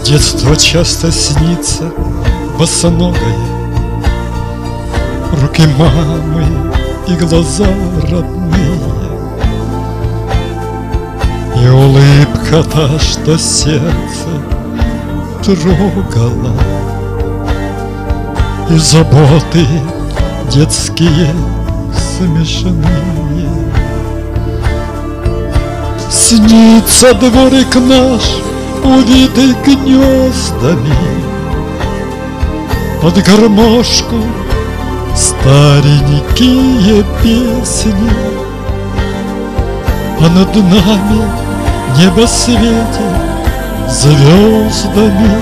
Детство часто снится босоногое, руки мамы и глаза родные, и улыбка та, что сердце трогала, и заботы детские смешные. Снится дворик наш, увитый гнездами, под гармошку старенькие песни, а над нами небо светит звездами,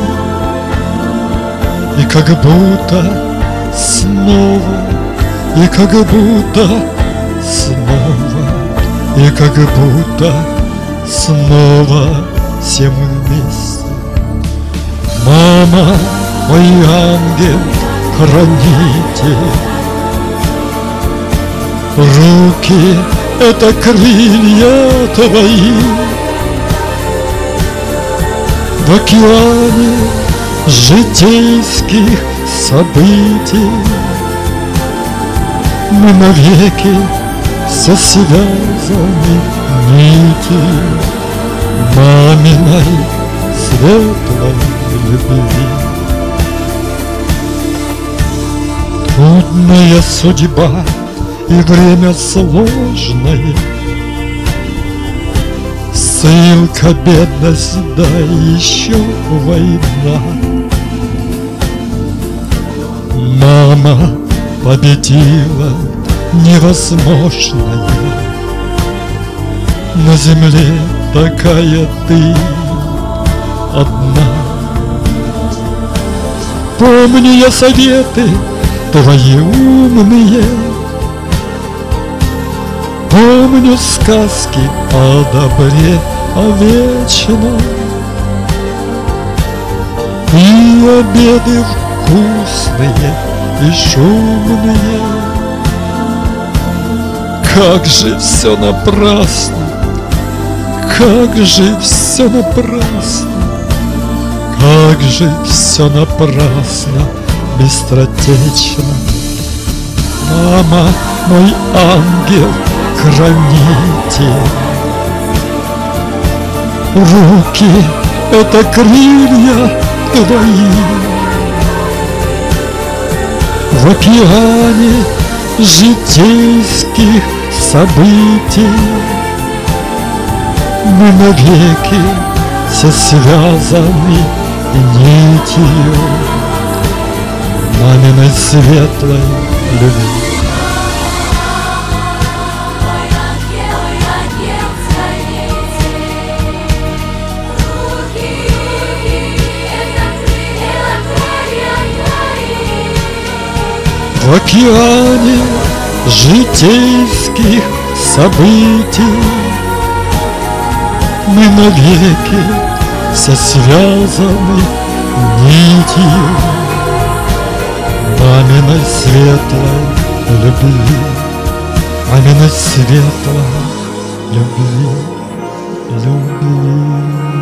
и как будто снова, и как будто снова, и как будто снова все мы вместе. Мама, мой ангел-хранитель, руки — это крылья твои. В океане житейских событий мы навеки все связаны нитью маминой светлой любви. Трудная судьба и время сложное, ссылка, бедность, да еще война. Мама победила невозможное, на земле такая ты одна. Помню я советы твои умные, помню сказки о добре, о вечном, и обеды вкусные и шумные. Как же все напрасно, как же все напрасно, как же все напрасно, быстротечно. Мама, мой ангел-хранитель, руки — это крылья твои. В океане житейских событий мы навеки все связаны нитью маминой светлой любви. В океане житейских событий мы навеки все связаны нитью маминой светлой любви, маминой светлой любви, любви.